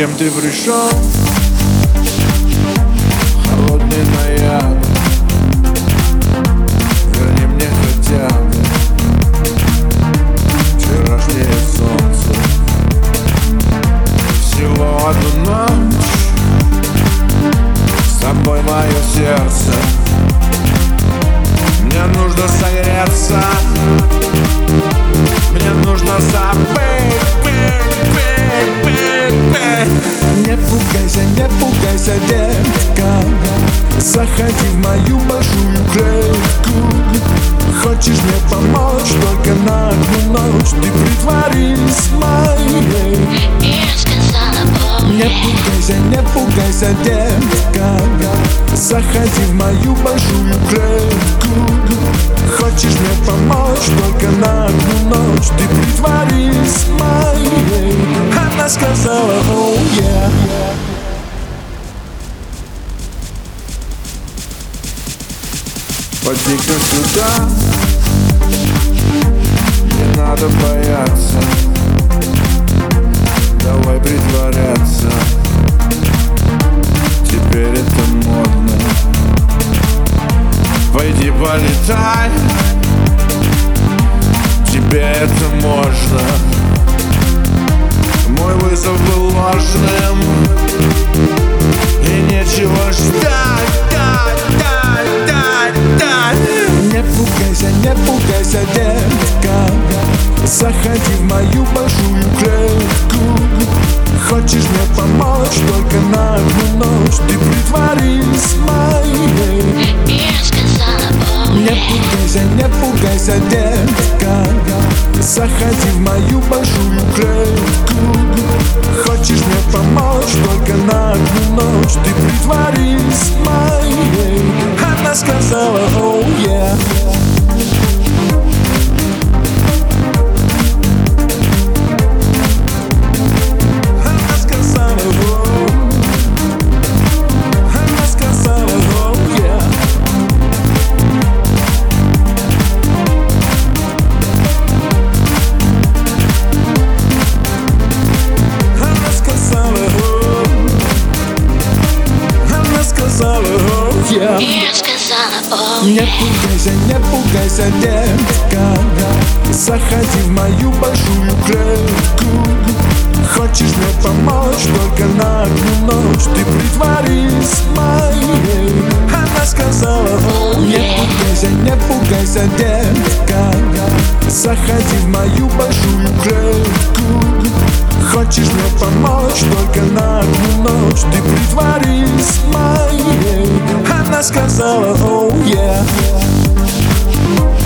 Зачем ты пришел? Холодный ноябрь, верни мне хотя бы вчерашнее солнце. Всего одну ночь с тобой мое сердце. Мне нужно согреться, мне нужно забыть. Не пугайся, детка, заходи в мою большую клетку. Хочешь мне помочь только на одну ночь? Ты притворись моей. Не пугайся, детка, заходи в мою большую клетку. Хочешь мне помочь только на одну ночь? Ты притворись моей. Она сказала, oh yeah. Поди-ка сюда, не надо бояться, давай притворяться. Теперь это модно. Пойди полетай, тебе это можно. Мой вызов был ложным, и нечего ждать. Не пугайся, детка, заходи в мою большую клетку. Хочешь мне помочь только на одну ночь? Ты притворись моей. Не пугайся, детка, заходи в мою большую клетку. Хочешь мне помочь только на одну ночь? Ты притворись моей. Она сказала, oh yeah. Не пугайся, детка, заходи в мою большую клетку. Хочешь мне помочь только на одну ночь? Ты притворись моей. Она сказала, oh yeah. Не пугайся, детка, заходи в мою большую клетку. Хочешь мне помочь только на одну ночь? Ты притворись моей. Она сказала, oh yeah.